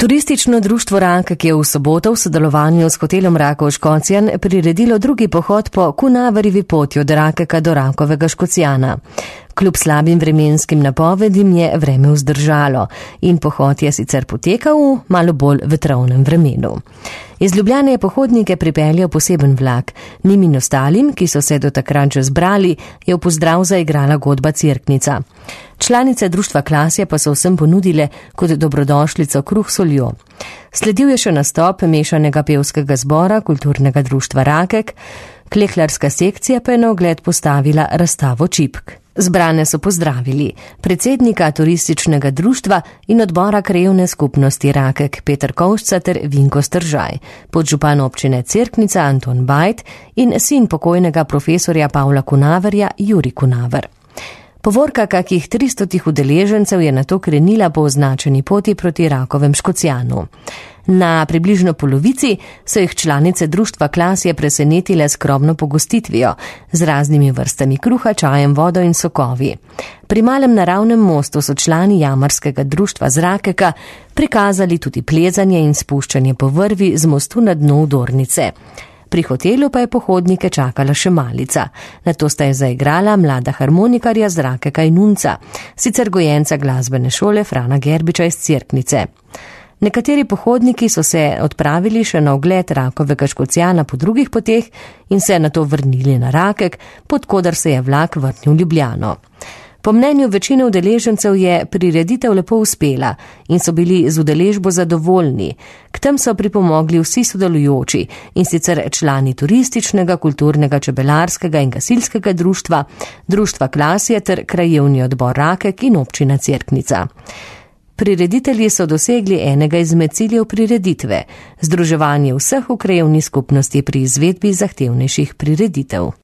Turistično društvo Rakek je v soboto v sodelovanju s hotelom Rakov Škocjan priredilo drugi pohod po Kunaverjevi poti od Rakeka do Rakovega Škocjana. Kljub slabim vremenskim napovedim je vreme vzdržalo in pohod je sicer potekal v malo bolj vetrovnem vremenu. Iz Ljubljane je pohodnike pripeljal poseben vlak. Njim in ostalim, ki so se do takrat že zbrali, je v pozdrav zaigrala godba Cerknica. Članice društva Klasje pa so vsem ponudile kot dobrodošlico kruh s soljo. Sledil je še nastop mešanega pevskega zbora kulturnega društva Rakek, kleklarska sekcija pa je na ogled postavila razstavo čipk. Zbrane so pozdravili predsednika turističnega društva in odbora krajevne skupnosti Rakek Peter Kovšca ter Vinko Stržaj, podžupan občine Cerknica Anton Bajt in sin pokojnega profesorja Pavla Kunaverja Jurij Kunaver. Povorka kakih 300 udeležencev je nato krenila po označeni poti proti Rakovem Škocjanu. Na približno polovici so jih članice društva Klasje presenetile skromno pogostitvijo z raznimi vrstami kruha, čajem, vodo in sokovi. Pri malem naravnem mostu so člani jamarskega društva z Rakeka prikazali tudi plezanje in spuščanje po vrvi z mostu na dnu Vdornice. Pri hotelu pa je pohodnike čakala še malica. Nato sta je zaigrala mlada harmonikarja z Rakeka in Unca, sicer gojenca glasbene šole Frana Gerbiča iz Cerknice. Nekateri pohodniki so se odpravili še na ogled Rakovega Škocjana po drugih poteh in se nato vrnili na Rakek, pod koder se je vlak vrnil v Ljubljano. Po mnenju večine udeležencev je prireditev lepo uspela in so bili z udeležbo zadovoljni. K tem so pripomogli vsi sodelujoči, in sicer člani turističnega, kulturnega, čebelarskega in gasilskega društva, društva Klasje ter krajevni odbor Rakek in občina Cerknica. Prireditelji so dosegli enega izmed ciljev prireditve, združevanje vseh v krajevni skupnosti pri izvedbi zahtevnejših prireditev.